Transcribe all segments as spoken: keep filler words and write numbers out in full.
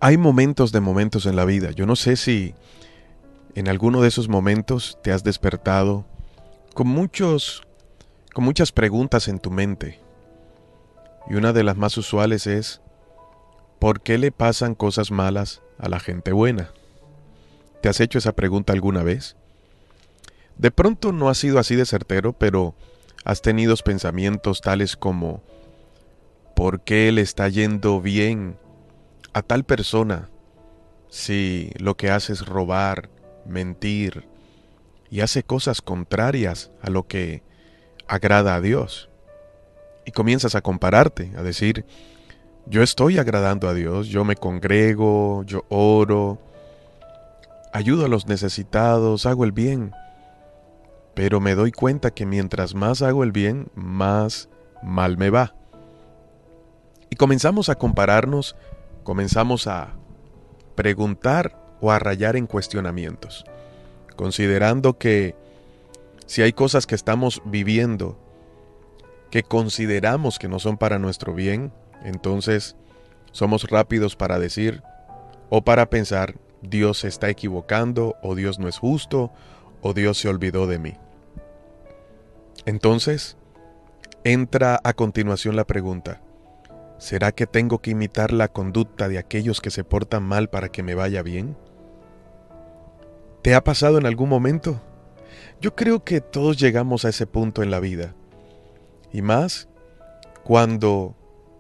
Hay momentos de momentos en la vida. Yo no sé si en alguno de esos momentos te has despertado con muchos, con muchas preguntas en tu mente. Y una de las más usuales es, ¿por qué le pasan cosas malas a la gente buena? ¿Te has hecho esa pregunta alguna vez? De pronto no ha sido así de certero, pero has tenido pensamientos tales como, ¿por qué le está yendo bien a tal persona si lo que hace es robar, mentir y hace cosas contrarias a lo que agrada a Dios? Y comienzas a compararte, a decir, yo estoy agradando a Dios, yo me congrego, yo oro, ayudo a los necesitados, hago el bien. Pero me doy cuenta que mientras más hago el bien, más mal me va. Y comenzamos a compararnos, comenzamos a preguntar o a rayar en cuestionamientos, considerando que si hay cosas que estamos viviendo que consideramos que no son para nuestro bien, entonces somos rápidos para decir o para pensar, Dios se está equivocando, o Dios no es justo, o Dios se olvidó de mí. Entonces, entra a continuación la pregunta, ¿será que tengo que imitar la conducta de aquellos que se portan mal para que me vaya bien? ¿Te ha pasado en algún momento? Yo creo que todos llegamos a ese punto en la vida. Y más cuando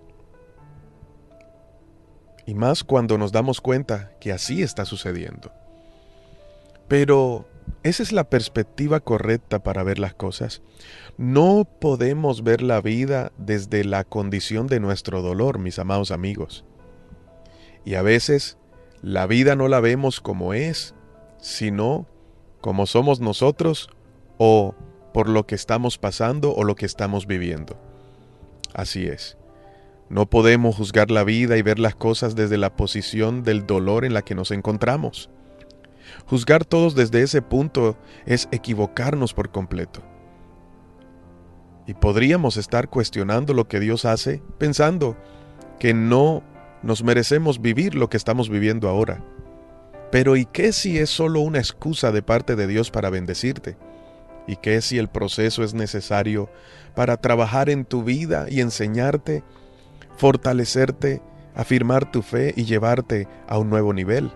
y más cuando nos damos cuenta que así está sucediendo. Pero esa es la perspectiva correcta para ver las cosas. No podemos ver la vida desde la condición de nuestro dolor, mis amados amigos. Y a veces la vida no la vemos como es, sino como somos nosotros o por lo que estamos pasando o lo que estamos viviendo. Así es. No podemos juzgar la vida y ver las cosas desde la posición del dolor en la que nos encontramos. Juzgar todos desde ese punto es equivocarnos por completo. Y podríamos estar cuestionando lo que Dios hace, pensando que no nos merecemos vivir lo que estamos viviendo ahora. Pero ¿y qué si es solo una excusa de parte de Dios para bendecirte? ¿Y qué si el proceso es necesario para trabajar en tu vida y enseñarte, fortalecerte, afirmar tu fe y llevarte a un nuevo nivel?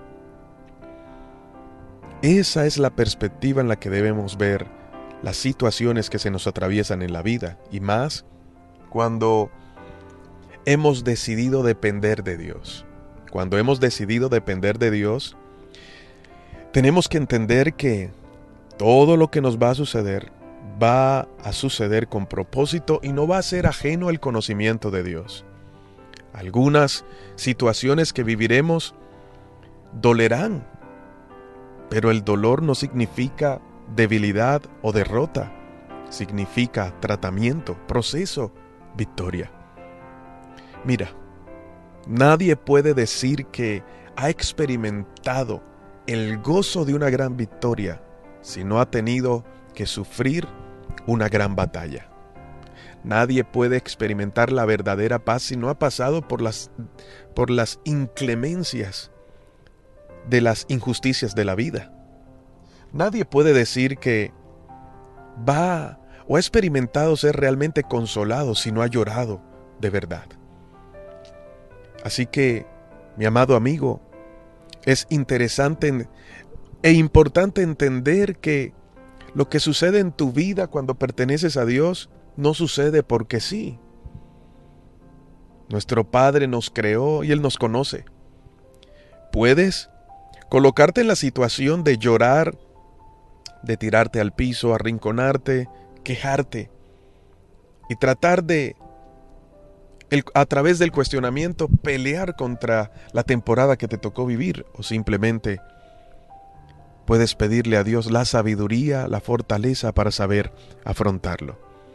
Esa es la perspectiva en la que debemos ver las situaciones que se nos atraviesan en la vida, y más cuando hemos decidido depender de Dios. Cuando hemos decidido depender de Dios, tenemos que entender que todo lo que nos va a suceder, va a suceder con propósito y no va a ser ajeno al conocimiento de Dios. Algunas situaciones que viviremos dolerán, pero el dolor no significa debilidad o derrota, significa tratamiento, proceso, victoria. Mira, nadie puede decir que ha experimentado el gozo de una gran victoria si no ha tenido que sufrir una gran batalla. Nadie puede experimentar la verdadera paz si no ha pasado por las, por las inclemencias de las injusticias de la vida. Nadie puede decir que va o ha experimentado ser realmente consolado si no ha llorado de verdad. Así que, mi amado amigo, es interesante e importante entender que lo que sucede en tu vida cuando perteneces a Dios no sucede porque sí. Nuestro Padre nos creó y Él nos conoce. Puedes colocarte en la situación de llorar, de tirarte al piso, arrinconarte, quejarte y tratar de, el, a través del cuestionamiento, pelear contra la temporada que te tocó vivir, o simplemente puedes pedirle a Dios la sabiduría, la fortaleza para saber afrontarlo.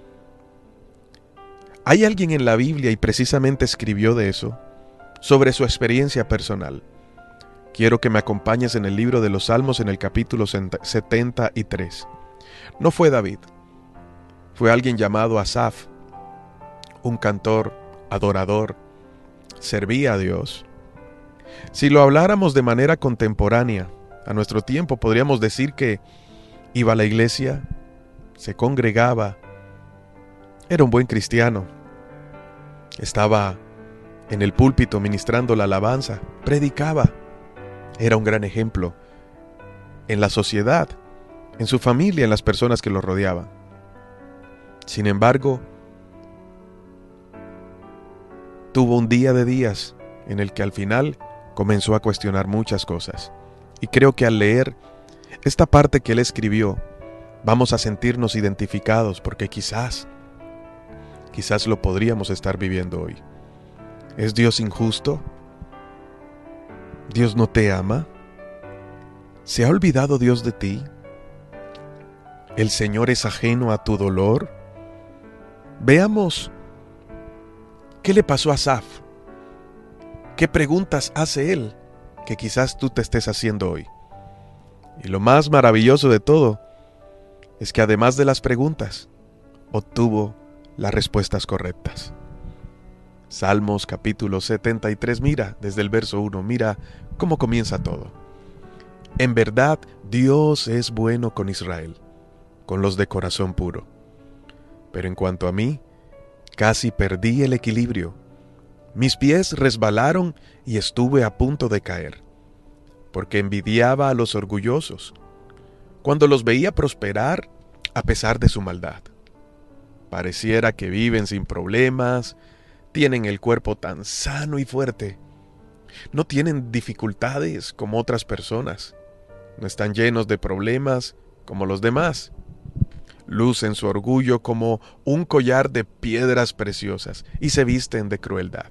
Hay alguien en la Biblia, y precisamente escribió de eso, sobre su experiencia personal. Quiero que me acompañes en el libro de los Salmos en el capítulo setenta y tres. No fue David, fue alguien llamado Asaf, un cantor, adorador, servía a Dios. Si lo habláramos de manera contemporánea, a nuestro tiempo, podríamos decir que iba a la iglesia, se congregaba, era un buen cristiano, estaba en el púlpito ministrando la alabanza, predicaba, era un gran ejemplo en la sociedad, en su familia, en las personas que lo rodeaban. Sin embargo, tuvo un día de días en el que al final comenzó a cuestionar muchas cosas. Y creo que al leer esta parte que él escribió, vamos a sentirnos identificados porque quizás, quizás lo podríamos estar viviendo hoy. ¿Es Dios injusto? ¿Dios no te ama? ¿Se ha olvidado Dios de ti? ¿El Señor es ajeno a tu dolor? Veamos qué le pasó a Asaf. ¿Qué preguntas hace él que quizás tú te estés haciendo hoy? Y lo más maravilloso de todo es que además de las preguntas, obtuvo las respuestas correctas. Salmos capítulo setenta y tres, mira, desde el verso uno, mira cómo comienza todo. En verdad, Dios es bueno con Israel, con los de corazón puro. Pero en cuanto a mí, casi perdí el equilibrio. Mis pies resbalaron y estuve a punto de caer, porque envidiaba a los orgullosos, cuando los veía prosperar a pesar de su maldad. Pareciera que viven sin problemas, tienen el cuerpo tan sano y fuerte, no tienen dificultades como otras personas, no están llenos de problemas como los demás. Lucen su orgullo como un collar de piedras preciosas y se visten de crueldad.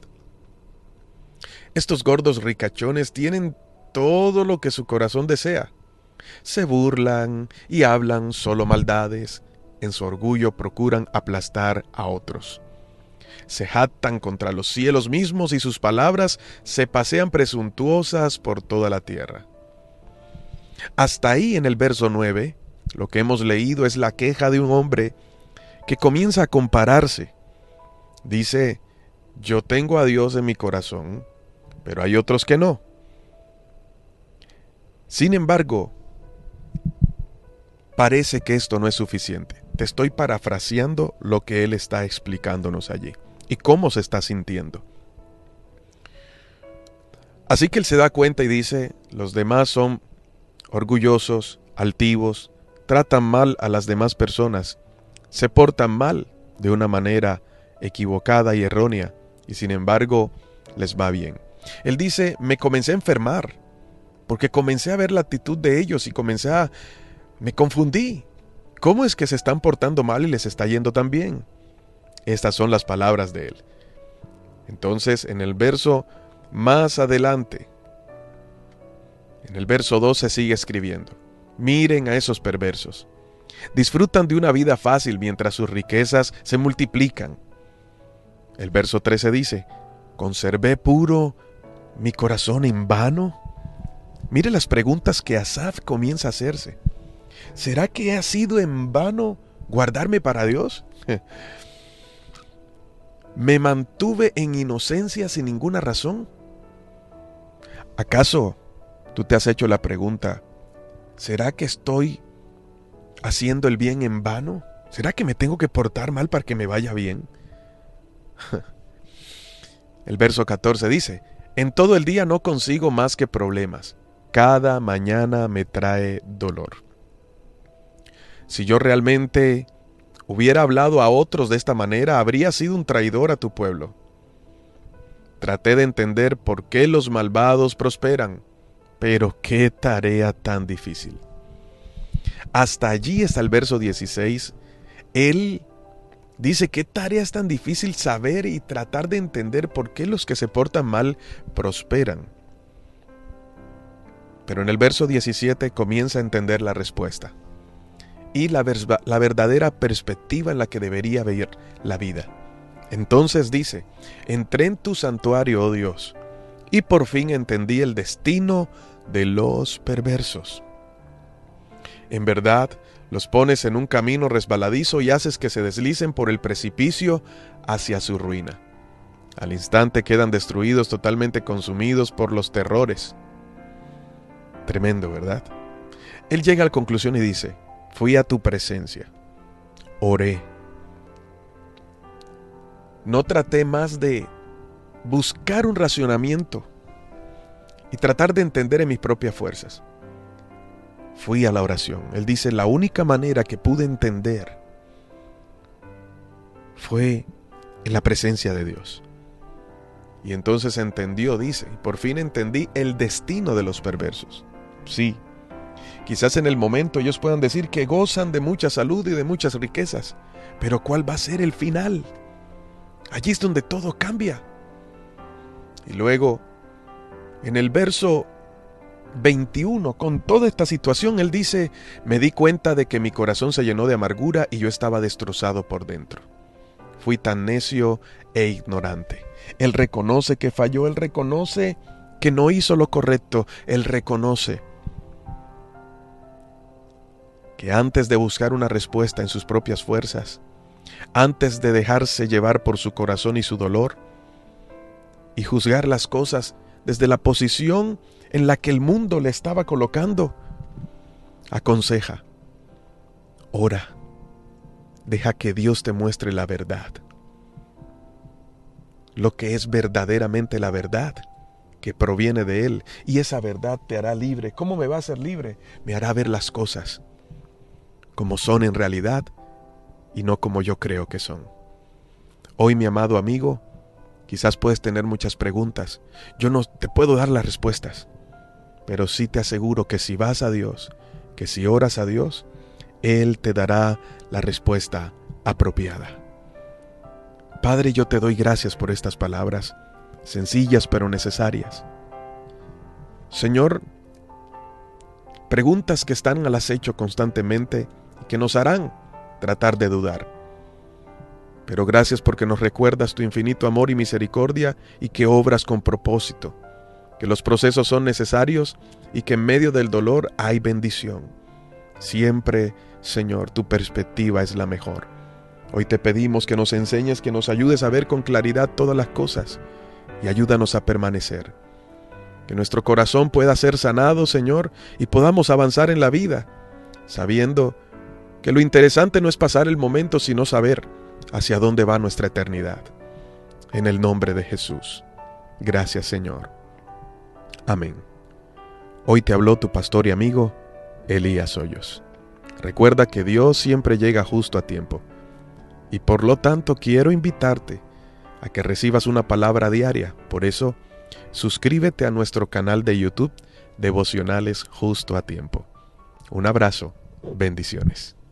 Estos gordos ricachones tienen todo lo que su corazón desea. Se burlan y hablan solo maldades. En su orgullo procuran aplastar a otros. Se jactan contra los cielos mismos y sus palabras se pasean presuntuosas por toda la tierra. Hasta ahí en el verso nueve, lo que hemos leído es la queja de un hombre que comienza a compararse. Dice, yo tengo a Dios en mi corazón, pero hay otros que no. Sin embargo, parece que esto no es suficiente. Te estoy parafraseando lo que él está explicándonos allí y cómo se está sintiendo. Así que él se da cuenta y dice, los demás son orgullosos, altivos, tratan mal a las demás personas, se portan mal de una manera equivocada y errónea, y sin embargo les va bien. Él dice, me comencé a enfermar, porque comencé a ver la actitud de ellos y comencé a... me confundí. ¿Cómo es que se están portando mal y les está yendo tan bien? Estas son las palabras de él. Entonces, en el verso más adelante, en el verso dos se sigue escribiendo. Miren a esos perversos. Disfrutan de una vida fácil mientras sus riquezas se multiplican. El verso trece dice, ¿conservé puro mi corazón en vano? Mire las preguntas que Asaf comienza a hacerse. ¿Será que ha sido en vano guardarme para Dios? ¿Me mantuve en inocencia sin ninguna razón? ¿Acaso tú te has hecho la pregunta, ¿será que estoy haciendo el bien en vano? ¿Será que me tengo que portar mal para que me vaya bien? El verso catorce dice, en todo el día no consigo más que problemas. Cada mañana me trae dolor. Si yo realmente hubiera hablado a otros de esta manera, habría sido un traidor a tu pueblo. Traté de entender por qué los malvados prosperan, pero qué tarea tan difícil. Hasta allí está el verso dieciséis. Él dice, qué tarea es tan difícil saber y tratar de entender por qué los que se portan mal prosperan. Pero en el verso diecisiete comienza a entender la respuesta y la, vers- la verdadera perspectiva en la que debería ver la vida. Entonces dice, entré en tu santuario, oh Dios, y por fin entendí el destino de los perversos. En verdad, los pones en un camino resbaladizo y haces que se deslicen por el precipicio hacia su ruina. Al instante quedan destruidos, totalmente consumidos por los terrores. Tremendo, ¿verdad? Él llega a la conclusión y dice: fui a tu presencia, oré. No traté más de buscar un racionamiento y tratar de entender en mis propias fuerzas. Fui a la oración. Él dice: la única manera que pude entender fue en la presencia de Dios. Y entonces entendió, dice, y por fin entendí el destino de los perversos. Sí, quizás en el momento ellos puedan decir que gozan de mucha salud y de muchas riquezas, pero ¿cuál va a ser el final? Allí es donde todo cambia. Y luego, en el verso veintiuno, con toda esta situación, él dice: me di cuenta de que mi corazón se llenó de amargura y yo estaba destrozado por dentro. Fui tan necio e ignorante. Él reconoce que falló, él reconoce que no hizo lo correcto, él reconoce que antes de buscar una respuesta en sus propias fuerzas, antes de dejarse llevar por su corazón y su dolor, y juzgar las cosas desde la posición en la que el mundo le estaba colocando, aconseja: ora, deja que Dios te muestre la verdad, lo que es verdaderamente la verdad, que proviene de Él, y esa verdad te hará libre. ¿Cómo me va a hacer libre? Me hará ver las cosas como son en realidad y no como yo creo que son. Hoy, mi amado amigo, quizás puedes tener muchas preguntas. Yo no te puedo dar las respuestas, pero sí te aseguro que si vas a Dios, que si oras a Dios, Él te dará la respuesta apropiada. Padre, yo te doy gracias por estas palabras, sencillas pero necesarias. Señor, preguntas que están al acecho constantemente y que nos harán tratar de dudar. Pero gracias porque nos recuerdas tu infinito amor y misericordia y que obras con propósito, que los procesos son necesarios y que en medio del dolor hay bendición. Siempre, Señor, tu perspectiva es la mejor. Hoy te pedimos que nos enseñes, que nos ayudes a ver con claridad todas las cosas y ayúdanos a permanecer. Que nuestro corazón pueda ser sanado, Señor, y podamos avanzar en la vida, sabiendo que lo interesante no es pasar el momento, sino saber hacia dónde va nuestra eternidad. En el nombre de Jesús. Gracias, Señor. Amén. Hoy te habló tu pastor y amigo, Elías Hoyos. Recuerda que Dios siempre llega justo a tiempo. Y por lo tanto quiero invitarte a que recibas una palabra diaria. Por eso, suscríbete a nuestro canal de YouTube, Devocionales Justo a Tiempo. Un abrazo. Bendiciones.